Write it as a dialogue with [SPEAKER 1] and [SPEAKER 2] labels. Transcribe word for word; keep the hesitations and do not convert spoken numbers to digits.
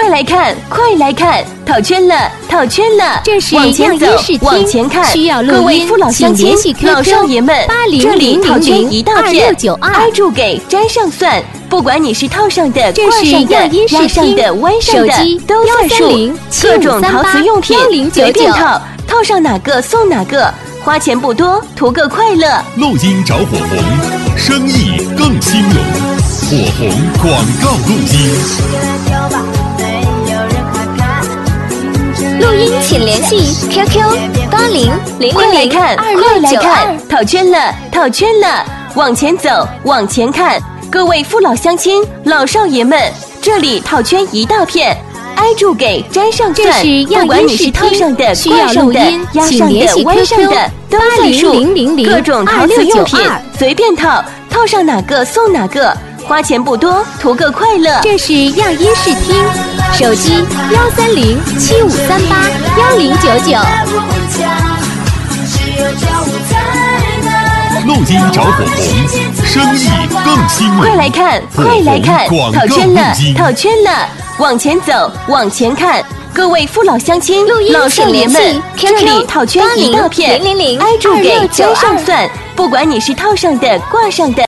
[SPEAKER 1] 快来看，快来看，套圈了，套圈了！
[SPEAKER 2] 这是
[SPEAKER 1] 往前走，往前看，
[SPEAKER 2] 需要录音，
[SPEAKER 1] 各位父老乡亲、老少爷们，这里套圈一大片，挨住给粘上算。不管你是套上的、挂上的、压上的、弯上的，都算数。各种陶瓷用品随便套，套上哪个送哪个，花钱不多，图个快乐。
[SPEAKER 3] 录音找火红，生意更兴隆。火红广告录音。
[SPEAKER 4] 录音请联系 Q Q 八零零零零二六九二。
[SPEAKER 1] 套圈了，套圈了，往前走，往前看。各位父老乡亲、老少爷们，这里套圈一大片，挨住给粘上算。不管你是套上的、挂上的、压上的、弯上的，都算数。各种陶瓷用品随便套，套上哪个送哪个，花钱不多，图个快乐。
[SPEAKER 2] 这是样音视听，手机幺三零七五三八幺零九九。
[SPEAKER 3] 录音找火红，生意更兴隆。
[SPEAKER 1] 快来看，快来看，套圈了，套圈了，往前走，往前看。各位父老乡亲、老少爷们，这里套圈一大片，挨住给粘上算。不管你是套上的、挂上的。